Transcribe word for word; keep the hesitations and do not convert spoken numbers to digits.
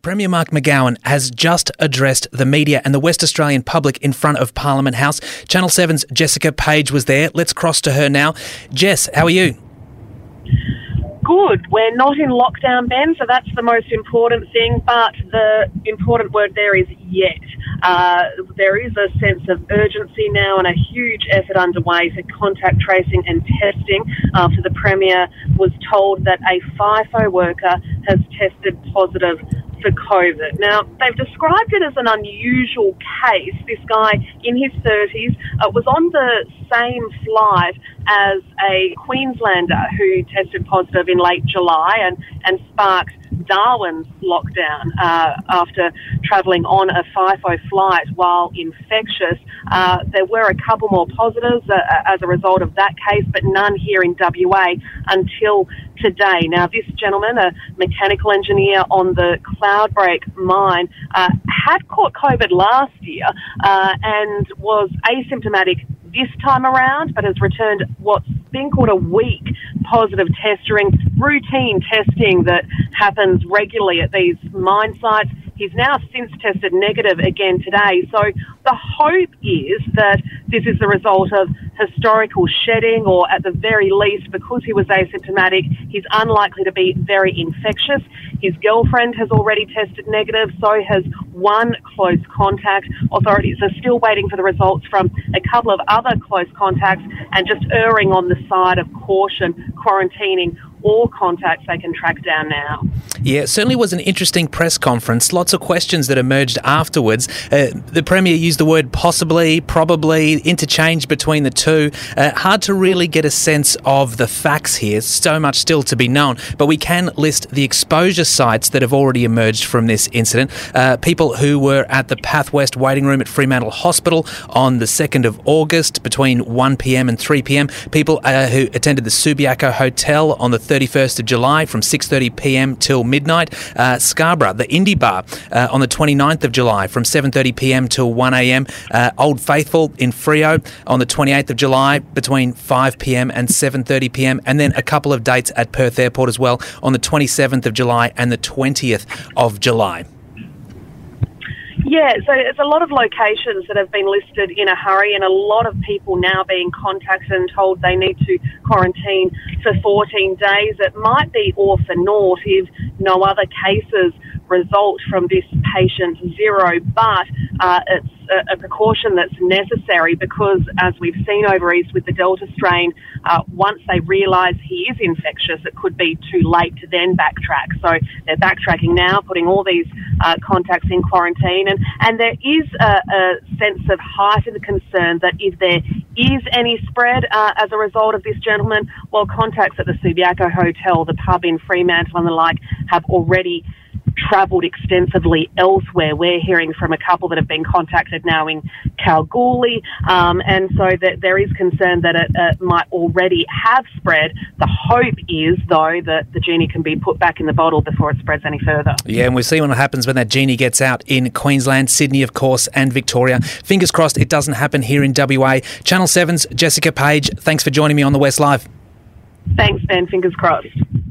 Premier Mark McGowan has just addressed the media and the West Australian public in front of Parliament House. Channel seven's Jessica Page was there. Let's cross to her now. Jess, how are you? Good. We're not in lockdown, Ben, so that's the most important thing, but the important word there is yet. Uh, there is a sense of urgency now and a huge effort underway for contact tracing and testing after the Premier was told that a FIFO worker has tested positive for COVID. Now, they've described it as an unusual case. This guy in his thirties uh, was on the same flight as a Queenslander who tested positive in late July and, and sparked Darwin's lockdown uh, after travelling on a FIFO flight while infectious. Uh, there were a couple more positives uh, as a result of that case, but none here in W A until today. Now, this gentleman, a mechanical engineer on the Cloudbreak mine, uh, had caught COVID last year uh, and was asymptomatic this time around, but has returned what's been called a weak positive test during routine testing that happens regularly at these mine sites. He's now since tested negative again today. So the hope is that this is the result of historical shedding, or at the very least, because he was asymptomatic, he's unlikely to be very infectious. His girlfriend has already tested negative, so has one close contact. Authorities are still waiting for the results from a couple of other close contacts and just erring on the side of caution, quarantining all contacts they can track down now. Yeah, it certainly was an interesting press conference. Lots of questions that emerged afterwards. Uh, the Premier used the word possibly, probably, interchange between the two. Uh, hard to really get a sense of the facts here. So much still to be known. But we can list the exposure sites that have already emerged from this incident. Uh, people who were at the Path West waiting room at Fremantle Hospital on the second of August between one p.m. and three p.m. People uh, who attended the Subiaco Hotel on the thirty-first of July from six thirty p.m. till midnight. Uh, Scarborough, the Indie Bar, uh, on the twenty-ninth of July from seven thirty p.m. till one a.m. Uh, Old Faithful in Freo on the twenty-eighth of July between five p.m. and seven thirty p.m. And then a couple of dates at Perth Airport as well on the twenty-seventh of July and the twentieth of July. Yeah, so it's a lot of locations that have been listed in a hurry, and a lot of people now being contacted and told they need to quarantine for fourteen days. It might be all for naught if no other cases result from this patient zero, but uh, it's a, a precaution that's necessary because, as we've seen over east with the Delta strain, uh, once they realise he is infectious, it could be too late to then backtrack. So they're backtracking now, putting all these uh, contacts in quarantine, and, and there is a, a sense of heightened concern that if there is any spread uh, as a result of this gentleman, well, contacts at the Subiaco Hotel, the pub in Fremantle and the like, have already travelled extensively elsewhere. We're hearing from a couple that have been contacted now in Kalgoorlie, um, and so that there is concern that it uh, might already have spread. The hope is, though, that the genie can be put back in the bottle before it spreads any further. Yeah, and we'll see what happens when that genie gets out in Queensland, Sydney, of course, and Victoria. Fingers crossed it doesn't happen here in W A. Channel seven's Jessica Page, thanks for joining me on the West Live. Thanks, Ben. Fingers crossed.